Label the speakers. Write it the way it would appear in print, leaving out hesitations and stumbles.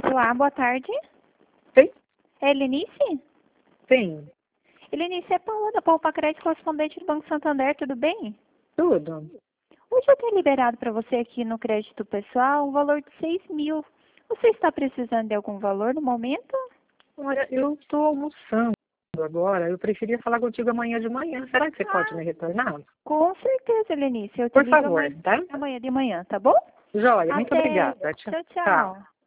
Speaker 1: Olá, boa tarde.
Speaker 2: Sim?
Speaker 1: É Helenice?
Speaker 2: Sim.
Speaker 1: Helenice, é Paola da Poupa Crédito, correspondente do Banco Santander, tudo bem?
Speaker 2: Tudo.
Speaker 1: Hoje eu tenho liberado para você aqui no crédito pessoal um valor de 6.000. Você está precisando de algum valor no momento?
Speaker 2: Olha, eu estou almoçando agora. Eu preferia falar contigo amanhã de manhã. Será que você pode me retornar?
Speaker 1: Com certeza, Helenice. Eu te
Speaker 2: Por
Speaker 1: ligo
Speaker 2: favor, tá?
Speaker 1: amanhã de manhã, tá bom?
Speaker 2: Joia, muito
Speaker 1: Até.
Speaker 2: obrigada.
Speaker 1: Tchau,
Speaker 2: Tchau.
Speaker 1: tchau.